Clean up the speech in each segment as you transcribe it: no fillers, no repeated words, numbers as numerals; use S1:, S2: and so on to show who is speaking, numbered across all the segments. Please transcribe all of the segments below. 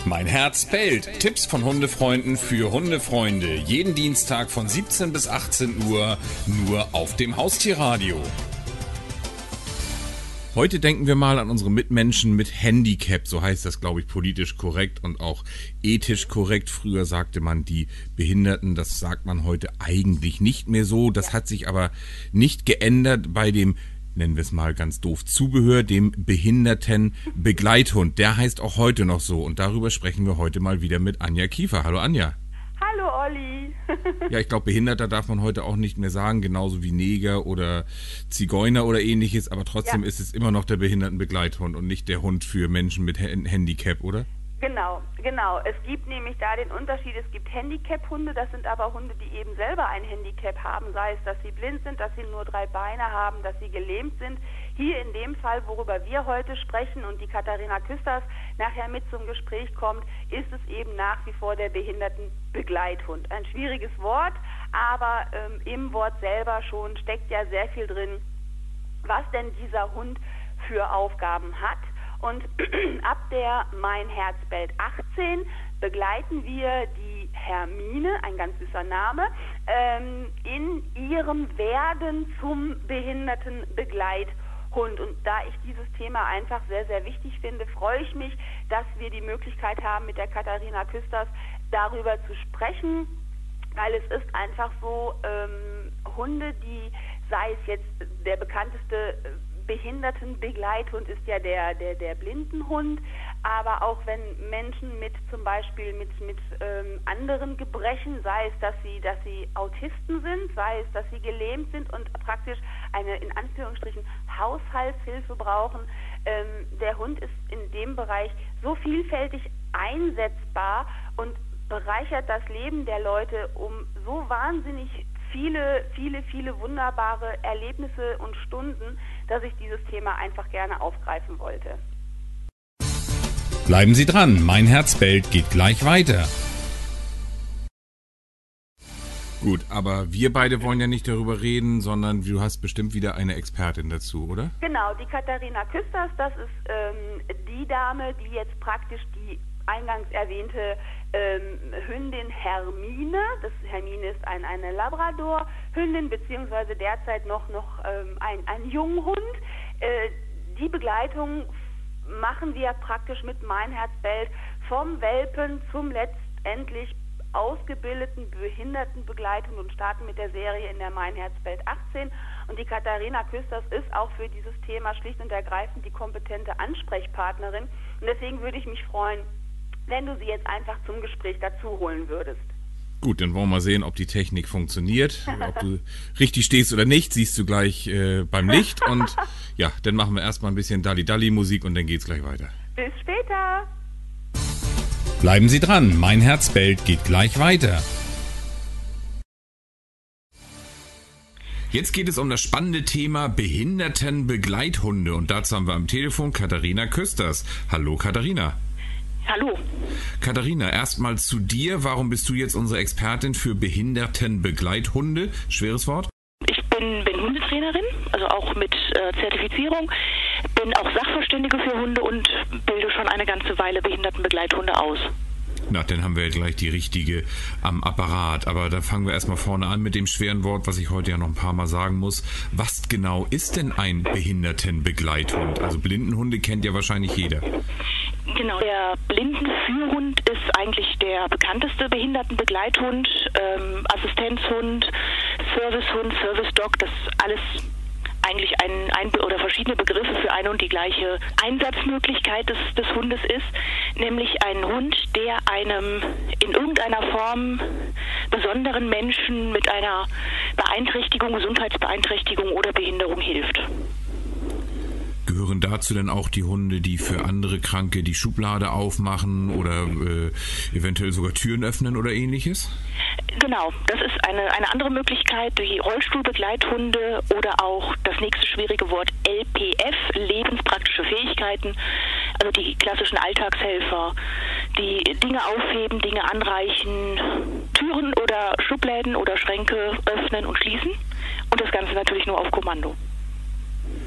S1: Mein Herz bellt. Tipps von Hundefreunden für Hundefreunde. Jeden Dienstag von 17 bis 18 Uhr nur auf dem Haustierradio. Heute denken wir mal an unsere Mitmenschen mit Handicap. So heißt das, glaube ich, politisch korrekt und auch ethisch korrekt. Früher sagte man die Behinderten. Das sagt man heute eigentlich nicht mehr so. Das hat sich aber nicht geändert bei dem, nennen wir es mal ganz doof, Zubehör, dem Behindertenbegleithund. Der heißt auch heute noch so und darüber sprechen wir heute mal wieder mit Anja Kiefer. Hallo Anja.
S2: Hallo Olli.
S1: Ja, ich glaube, Behinderter darf man heute auch nicht mehr sagen, genauso wie Neger oder Zigeuner oder ähnliches, aber trotzdem ist es immer noch der Behindertenbegleithund und nicht der Hund für Menschen mit Handicap, oder?
S2: Genau. Es gibt nämlich da den Unterschied, es gibt Handicap-Hunde, das sind aber Hunde, die eben selber ein Handicap haben, sei es, dass sie blind sind, dass sie nur 3 Beine haben, dass sie gelähmt sind. Hier in dem Fall, worüber wir heute sprechen und die Katharina Küsters nachher mit zum Gespräch kommt, ist es eben nach wie vor der Behindertenbegleithund. Ein schwieriges Wort, aber im Wort selber schon steckt ja sehr viel drin, was denn dieser Hund für Aufgaben hat. Und ab der Mein Herz bellt 18 begleiten wir die Hermine, ein ganz süßer Name, in ihrem Werden zum Behindertenbegleithund. Und da ich dieses Thema einfach sehr, sehr wichtig finde, freue ich mich, dass wir die Möglichkeit haben, mit der Katharina Küsters darüber zu sprechen, weil es ist einfach so, Hunde, die, sei es jetzt der bekannteste Behindertenbegleithund ist ja der Blindenhund, aber auch wenn Menschen mit zum Beispiel mit anderen Gebrechen, sei es, dass sie Autisten sind, sei es, dass sie gelähmt sind und praktisch eine in Anführungsstrichen Haushaltshilfe brauchen, der Hund ist in dem Bereich so vielfältig einsetzbar und bereichert das Leben der Leute um so wahnsinnig viele wunderbare Erlebnisse und Stunden, dass ich dieses Thema einfach gerne aufgreifen wollte.
S1: Bleiben Sie dran, Mein Herz bellt geht gleich weiter. Gut, aber wir beide wollen ja nicht darüber reden, sondern du hast bestimmt wieder eine Expertin dazu, oder?
S2: Genau, die Katharina Küsters, das ist die Dame, die jetzt praktisch die eingangs erwähnte Hündin Hermine, Hermine ist eine Labrador-Hündin, beziehungsweise derzeit noch ein Junghund. Die Begleitung machen wir praktisch mit Mein Herz bellt vom Welpen zum letztendlich ausgebildeten Behindertenbegleitung und starten mit der Serie in der Mein Herz bellt 18. Und die Katharina Küsters ist auch für dieses Thema schlicht und ergreifend die kompetente Ansprechpartnerin. Und deswegen würde ich mich freuen, wenn du sie jetzt einfach zum Gespräch dazu holen würdest.
S1: Gut, dann wollen wir mal sehen, ob die Technik funktioniert. Ob du richtig stehst oder nicht, siehst du gleich beim Licht. Und ja, dann machen wir erstmal ein bisschen Dalli-Dalli-Musik und dann geht's gleich weiter.
S2: Bis später!
S1: Bleiben Sie dran, Mein Herz bellt geht gleich weiter. Jetzt geht es um das spannende Thema Behindertenbegleithunde. Und dazu haben wir am Telefon Katharina Küsters. Hallo Katharina.
S3: Hallo.
S1: Katharina, erstmal zu dir. Warum bist du jetzt unsere Expertin für Behindertenbegleithunde? Schweres Wort?
S3: Ich bin Hundetrainerin, also auch mit Zertifizierung, bin auch Sachverständige für Hunde und bilde schon eine ganze Weile Behindertenbegleithunde aus.
S1: Na, dann haben wir ja gleich die richtige am Apparat. Aber da fangen wir erstmal vorne an mit dem schweren Wort, was ich heute ja noch ein paar Mal sagen muss. Was genau ist denn ein Behindertenbegleithund? Also Blindenhunde kennt ja wahrscheinlich jeder.
S3: Genau, der Blindenführhund ist eigentlich der bekannteste Behindertenbegleithund, Assistenzhund, Servicehund, Service Dog, das alles eigentlich oder verschiedene Begriffe für eine und die gleiche Einsatzmöglichkeit des Hundes ist, nämlich ein Hund, der einem in irgendeiner Form besonderen Menschen mit einer Beeinträchtigung, Gesundheitsbeeinträchtigung oder Behinderung hilft.
S1: Gehören dazu denn auch die Hunde, die für andere Kranke die Schublade aufmachen oder eventuell sogar Türen öffnen oder ähnliches?
S3: Genau, das ist eine andere Möglichkeit, die Rollstuhlbegleithunde oder auch das nächste schwierige Wort LPF, lebenspraktische Fähigkeiten, also die klassischen Alltagshelfer, die Dinge aufheben, Dinge anreichen, Türen oder Schubläden oder Schränke öffnen und schließen und das Ganze natürlich nur auf Kommando.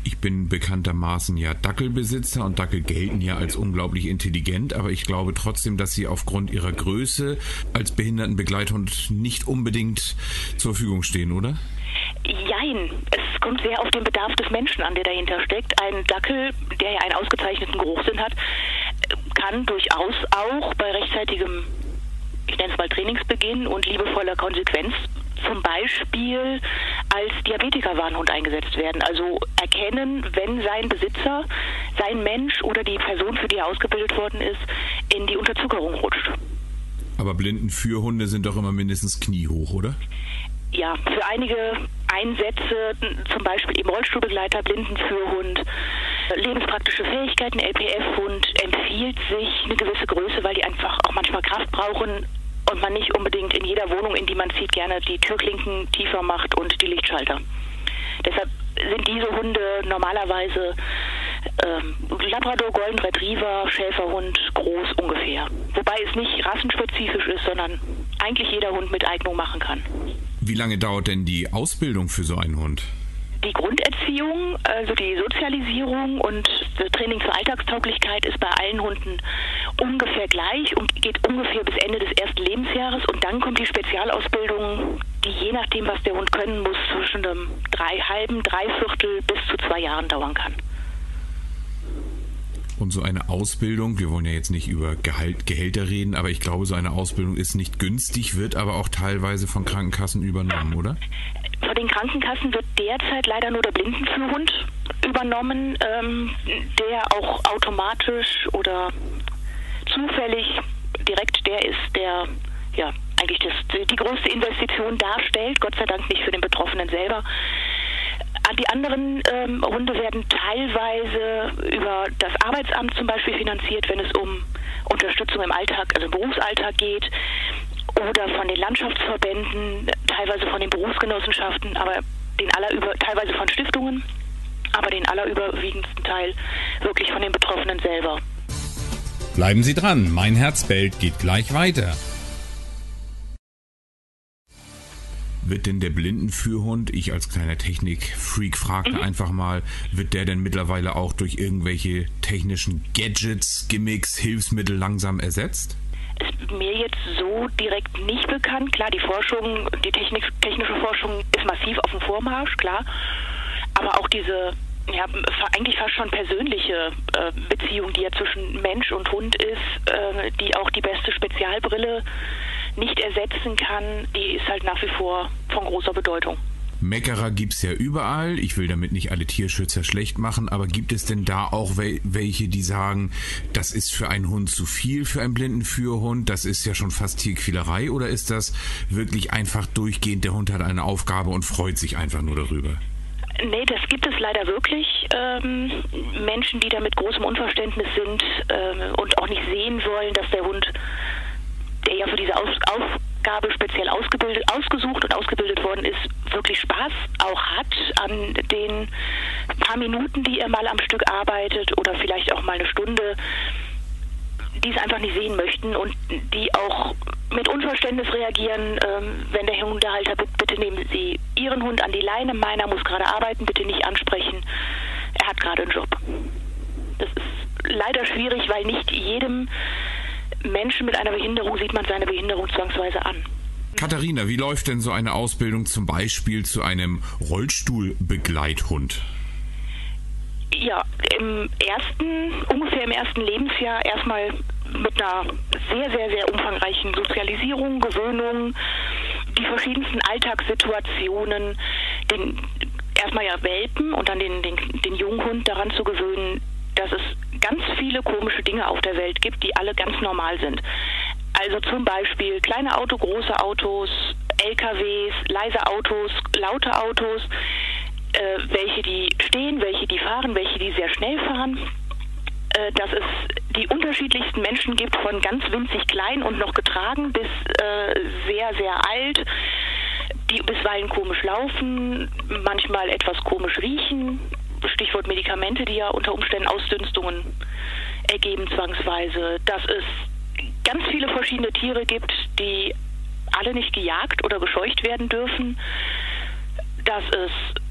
S1: Ich bin bekanntermaßen ja Dackelbesitzer und Dackel gelten ja als unglaublich intelligent, aber ich glaube trotzdem, dass sie aufgrund ihrer Größe als Behindertenbegleithund nicht unbedingt zur Verfügung stehen, oder?
S3: Jein. Es kommt sehr auf den Bedarf des Menschen an, der dahinter steckt. Ein Dackel, der ja einen ausgezeichneten Geruchssinn hat, kann durchaus auch bei rechtzeitigem, ich nenne es mal Trainingsbeginn und liebevoller Konsequenz zum Beispiel als Diabetiker-Warnhund eingesetzt werden. Also erkennen, wenn sein Besitzer, sein Mensch oder die Person, für die er ausgebildet worden ist, in die Unterzuckerung rutscht.
S1: Aber Blindenführhunde sind doch immer mindestens kniehoch, oder?
S3: Ja, für einige Einsätze, zum Beispiel eben Rollstuhlbegleiter, Blindenführhund, lebenspraktische Fähigkeiten, LPF-Hund, empfiehlt sich eine gewisse Größe, weil die einfach auch manchmal Kraft brauchen und man nicht unbedingt in jeder Wohnung, in die man zieht, gerne die Türklinken tiefer macht und die Lichtschalter. Deshalb sind diese Hunde normalerweise Labrador, Golden Retriever, Schäferhund, groß ungefähr. Wobei es nicht rassenspezifisch ist, sondern eigentlich jeder Hund mit Eignung machen kann.
S1: Wie lange dauert denn die Ausbildung für so einen Hund?
S3: Die Grunderziehung, also die Sozialisierung und das Training zur Alltagstauglichkeit ist bei allen Hunden ungefähr gleich und geht ungefähr bis Ende des ersten Lebensjahres. Und dann kommt die Spezialausbildung, die je nachdem, was der Hund können muss, zwischen einem Dreiviertel bis zu 2 Jahren dauern kann.
S1: Und so eine Ausbildung, wir wollen ja jetzt nicht über Gehälter reden, aber ich glaube, so eine Ausbildung ist nicht günstig, wird aber auch teilweise von Krankenkassen übernommen, oder?
S3: Von den Krankenkassen wird derzeit leider nur der Blindenführhund übernommen, der auch automatisch oder zufällig direkt der ist, der ja eigentlich die größte Investition darstellt, Gott sei Dank nicht für den Betroffenen selber. Die anderen Hunde werden teilweise über das Arbeitsamt zum Beispiel finanziert, wenn es um Unterstützung im Alltag, also im Berufsalltag geht, oder von den Landschaftsverbänden, teilweise von den Berufsgenossenschaften, aber teilweise von Stiftungen, aber den allerüberwiegendsten Teil wirklich von den Betroffenen selber.
S1: Bleiben Sie dran, Mein Herz bellt geht gleich weiter. Wird denn der Blindenführhund, ich als kleiner Technikfreak fragte einfach mal, wird der denn mittlerweile auch durch irgendwelche technischen Gadgets, Gimmicks, Hilfsmittel langsam ersetzt?
S3: Ist mir jetzt so direkt nicht bekannt. Klar, die Forschung, die technische Forschung ist massiv auf dem Vormarsch, klar. Aber auch diese, ja, eigentlich fast schon persönliche Beziehung, die ja zwischen Mensch und Hund ist, die auch die beste Spezialbrille nicht ersetzen kann, die ist halt nach wie vor von großer Bedeutung.
S1: Meckerer gibt's ja überall. Ich will damit nicht alle Tierschützer schlecht machen, aber gibt es denn da auch welche, die sagen, das ist für einen Hund zu viel, für einen Blindenführhund, das ist ja schon fast Tierquälerei, oder ist das wirklich einfach durchgehend, der Hund hat eine Aufgabe und freut sich einfach nur darüber?
S3: Nee, das gibt es leider wirklich. Menschen, die da mit großem Unverständnis sind und auch nicht sehen wollen, dass der Hund, der ja für diese Aufgabe speziell ausgesucht und ausgebildet worden ist, wirklich Spaß auch hat an den paar Minuten, die er mal am Stück arbeitet oder vielleicht auch mal eine Stunde, die es einfach nicht sehen möchten und die auch mit Unverständnis reagieren, wenn der Hundehalter bitte nehmen Sie Ihren Hund an die Leine, meiner muss gerade arbeiten, bitte nicht ansprechen, er hat gerade einen Job. Das ist leider schwierig, weil nicht jedem Menschen mit einer Behinderung sieht man seine Behinderung zwangsweise an.
S1: Katharina, wie läuft denn so eine Ausbildung zum Beispiel zu einem Rollstuhlbegleithund?
S3: Ja, ungefähr im ersten Lebensjahr erstmal mit einer sehr, sehr, sehr umfangreichen Sozialisierung, Gewöhnung, die verschiedensten Alltagssituationen, erstmal ja Welpen und dann den Junghund daran zu gewöhnen, dass es ganz viele komische Dinge auf der Welt gibt, die alle ganz normal sind. Also zum Beispiel kleine Autos, große Autos, LKWs, leise Autos, laute Autos, welche die stehen, welche die fahren, welche die sehr schnell fahren. Dass es die unterschiedlichsten Menschen gibt, von ganz winzig klein und noch getragen bis sehr, sehr alt, die bisweilen komisch laufen, manchmal etwas komisch riechen. Stichwort Medikamente, die ja unter Umständen Ausdünstungen ergeben zwangsweise. Dass es ganz viele verschiedene Tiere gibt, die alle nicht gejagt oder gescheucht werden dürfen. Dass es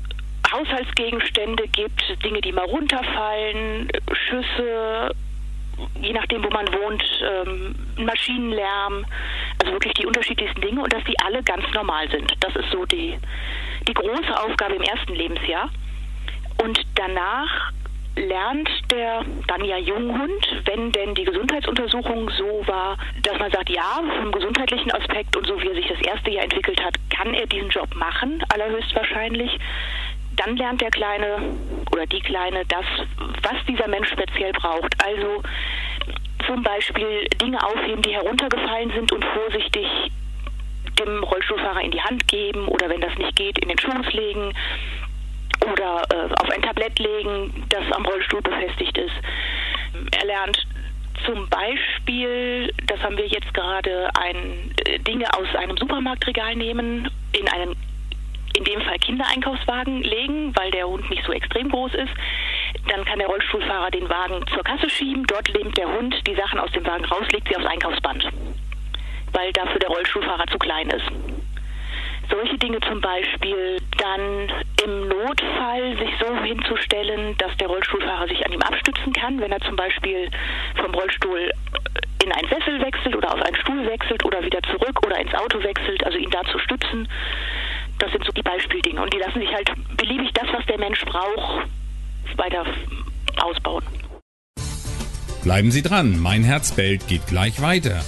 S3: Haushaltsgegenstände gibt, Dinge, die mal runterfallen, Schüsse, je nachdem, wo man wohnt, Maschinenlärm, also wirklich die unterschiedlichsten Dinge und dass die alle ganz normal sind. Das ist so die große Aufgabe im ersten Lebensjahr. Und danach lernt der dann ja Junghund, wenn denn die Gesundheitsuntersuchung so war, dass man sagt, ja, vom gesundheitlichen Aspekt und so wie er sich das erste Jahr entwickelt hat, kann er diesen Job machen, allerhöchstwahrscheinlich. Dann lernt der Kleine oder die Kleine das, was dieser Mensch speziell braucht. Also zum Beispiel Dinge aufheben, die heruntergefallen sind und vorsichtig dem Rollstuhlfahrer in die Hand geben oder wenn das nicht geht, in den Schoß legen oder auf ein Tablett legen, das am Rollstuhl befestigt ist. Er lernt zum Beispiel, das haben wir jetzt gerade, Dinge aus einem Supermarktregal nehmen, in dem Fall Kindereinkaufswagen legen, weil der Hund nicht so extrem groß ist. Dann kann der Rollstuhlfahrer den Wagen zur Kasse schieben. Dort nimmt der Hund die Sachen aus dem Wagen raus, legt sie aufs Einkaufsband, weil dafür der Rollstuhlfahrer zu klein ist. Solche Dinge zum Beispiel. Dann im Notfall sich so hinzustellen, dass der Rollstuhlfahrer sich an ihm abstützen kann, wenn er zum Beispiel vom Rollstuhl in einen Sessel wechselt oder auf einen Stuhl wechselt oder wieder zurück oder ins Auto wechselt, also ihn da zu stützen. Das sind so die Beispieldinge. Und die lassen sich halt beliebig das, was der Mensch braucht, weiter ausbauen.
S1: Bleiben Sie dran, mein Herz bellt geht gleich weiter.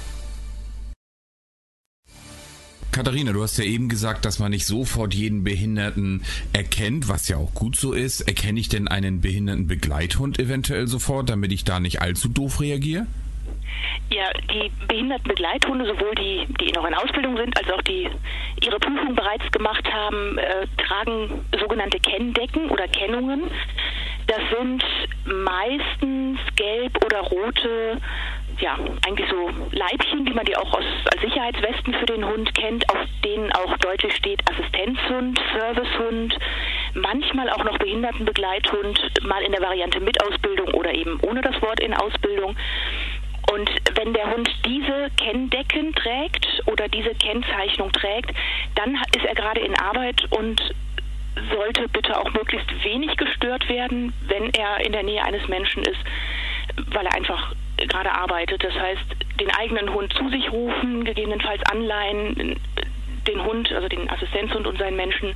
S1: Katharina, du hast ja eben gesagt, dass man nicht sofort jeden Behinderten erkennt, was ja auch gut so ist. Erkenne ich denn einen Behindertenbegleithund eventuell sofort, damit ich da nicht allzu doof reagiere?
S3: Ja, die Behindertenbegleithunde, sowohl die noch in Ausbildung sind, als auch die ihre Prüfung bereits gemacht haben, tragen sogenannte Kenndecken oder Kennungen. Das sind meistens gelb oder rote, ja, eigentlich so Leibchen, wie man die auch als Sicherheitswesten für den Hund kennt, auf denen auch deutlich steht Assistenzhund, Servicehund, manchmal auch noch Behindertenbegleithund, mal in der Variante mit Ausbildung oder eben ohne das Wort in Ausbildung. Und wenn der Hund diese Kenndecken trägt oder diese Kennzeichnung trägt, dann ist er gerade in Arbeit und sollte bitte auch möglichst wenig gestört werden, wenn er in der Nähe eines Menschen ist, weil er einfach gerade arbeitet. Das heißt, den eigenen Hund zu sich rufen, gegebenenfalls anleihen, den Hund, also den Assistenzhund und seinen Menschen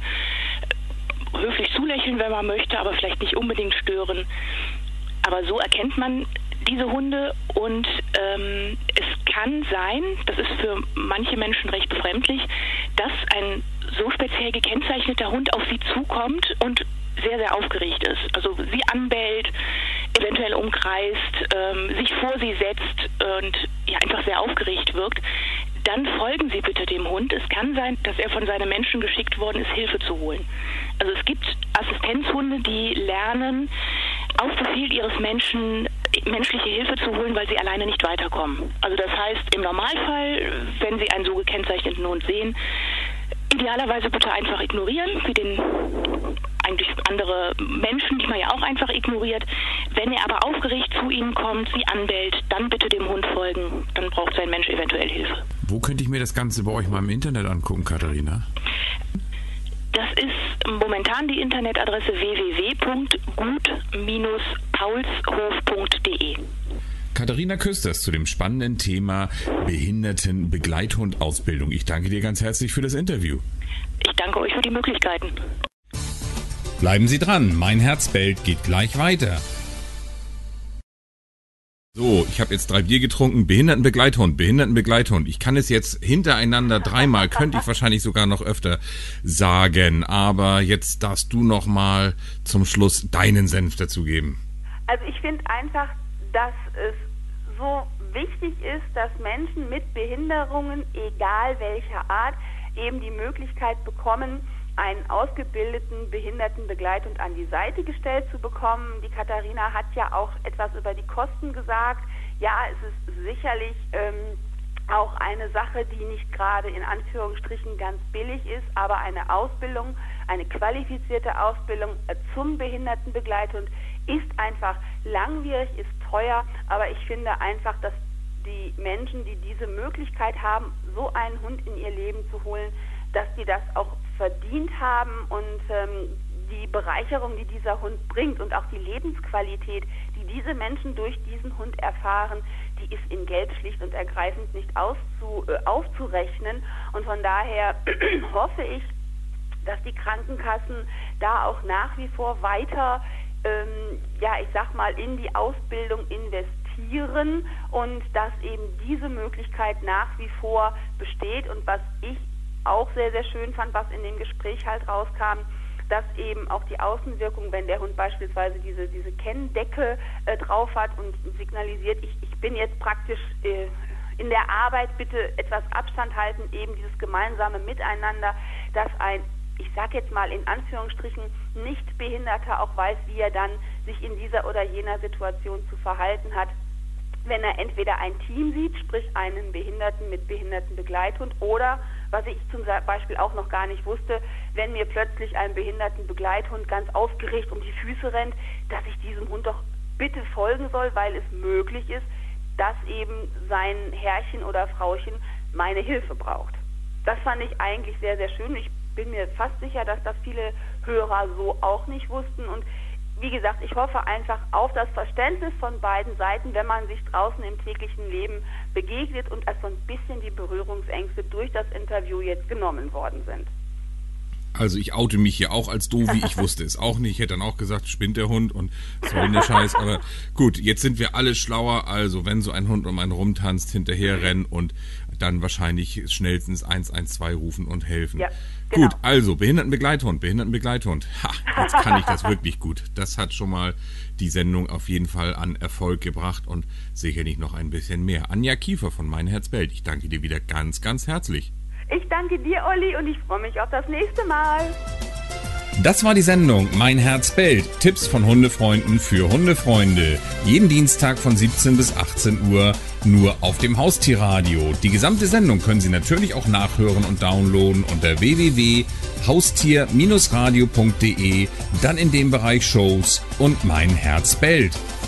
S3: höflich zulächeln, wenn man möchte, aber vielleicht nicht unbedingt stören. Aber so erkennt man diese Hunde und es kann sein, das ist für manche Menschen recht befremdlich, dass ein so speziell gekennzeichneter Hund auf sie zukommt und sehr, sehr aufgeregt ist. Also sie anbellt, eventuell umkreist, sich vor sie setzt und ja einfach sehr aufgeregt wirkt. Dann folgen Sie bitte dem Hund. Es kann sein, dass er von seinem Menschen geschickt worden ist, Hilfe zu holen. Also es gibt Assistenzhunde, die lernen, auf Befehl ihres Menschen menschliche Hilfe zu holen, weil sie alleine nicht weiterkommen. Also das heißt, im Normalfall, wenn Sie einen so gekennzeichneten Hund sehen, idealerweise bitte einfach ignorieren, wie den eigentlich andere Menschen, die man ja auch einfach ignoriert. Wenn er aber aufgeregt zu Ihnen kommt, Sie anbellt, dann bitte dem Hund folgen. Dann braucht sein Mensch eventuell Hilfe.
S1: Wo könnte ich mir das Ganze bei euch mal im Internet angucken, Katharina?
S3: Das ist momentan die Internetadresse www.gut-paulshof.de.
S1: Katharina Küsters zu dem spannenden Thema Behindertenbegleithundausbildung. Ich danke dir ganz herzlich für das Interview.
S3: Ich danke euch für die Möglichkeiten.
S1: Bleiben Sie dran, mein Herz bellt geht gleich weiter. So, ich habe jetzt 3 Bier getrunken, Behindertenbegleithund. Ich kann es jetzt hintereinander 3-mal, könnte ich wahrscheinlich sogar noch öfter sagen. Aber jetzt darfst du noch mal zum Schluss deinen Senf dazugeben.
S2: Also ich finde einfach, dass es so wichtig ist, dass Menschen mit Behinderungen, egal welcher Art, eben die Möglichkeit bekommen, einen ausgebildeten Behindertenbegleithund an die Seite gestellt zu bekommen. Die Katharina hat ja auch etwas über die Kosten gesagt. Ja, es ist sicherlich auch eine Sache, die nicht gerade in Anführungsstrichen ganz billig ist, aber eine Ausbildung, eine qualifizierte Ausbildung zum Behindertenbegleithund ist einfach langwierig, ist teuer, aber ich finde einfach, dass die Menschen, die diese Möglichkeit haben, so einen Hund in ihr Leben zu holen, dass die das auch verdient haben und die Bereicherung, die dieser Hund bringt und auch die Lebensqualität, die diese Menschen durch diesen Hund erfahren, die ist in Geld schlicht und ergreifend nicht aufzurechnen. Und von daher hoffe ich, dass die Krankenkassen da auch nach wie vor weiter, in die Ausbildung investieren und dass eben diese Möglichkeit nach wie vor besteht. Und was ich auch sehr, sehr schön fand, was in dem Gespräch halt rauskam, dass eben auch die Außenwirkung, wenn der Hund beispielsweise diese Kenndecke drauf hat und signalisiert, ich bin jetzt praktisch in der Arbeit, bitte etwas Abstand halten, eben dieses gemeinsame Miteinander, dass ein, ich sage jetzt mal in Anführungsstrichen, Nichtbehinderter auch weiß, wie er dann sich in dieser oder jener Situation zu verhalten hat, wenn er entweder ein Team sieht, sprich einen Behinderten mit Behindertenbegleithund, oder, was ich zum Beispiel auch noch gar nicht wusste, wenn mir plötzlich ein Behindertenbegleithund ganz aufgeregt um die Füße rennt, dass ich diesem Hund doch bitte folgen soll, weil es möglich ist, dass eben sein Herrchen oder Frauchen meine Hilfe braucht. Das fand ich eigentlich sehr, sehr schön. Ich bin mir fast sicher, dass das viele Hörer so auch nicht wussten. Und wie gesagt, ich hoffe einfach auf das Verständnis von beiden Seiten, wenn man sich draußen im täglichen Leben begegnet und als so ein bisschen die Berührungsängste durch das Interview jetzt genommen worden sind.
S1: Also ich oute mich hier auch als Dovi, ich wusste es auch nicht, ich hätte dann auch gesagt, spinnt der Hund und was soll denn der Scheiß, aber gut, jetzt sind wir alle schlauer, also wenn so ein Hund um einen rumtanzt, hinterher rennen und dann wahrscheinlich schnellstens 112 rufen und helfen. Ja, genau. Gut, also Behindertenbegleithund. Ha, jetzt kann ich das wirklich gut. Das hat schon mal die Sendung auf jeden Fall an Erfolg gebracht und sicherlich noch ein bisschen mehr. Anja Kiefer von Mein Herz bellt, ich danke dir wieder ganz, ganz herzlich.
S2: Ich danke dir, Olli, und ich freue mich auf das nächste Mal.
S1: Das war die Sendung Mein Herz bellt. Tipps von Hundefreunden für Hundefreunde. Jeden Dienstag von 17 bis 18 Uhr nur auf dem Haustierradio. Die gesamte Sendung können Sie natürlich auch nachhören und downloaden unter www.haustier-radio.de, dann in dem Bereich Shows und Mein Herz bellt.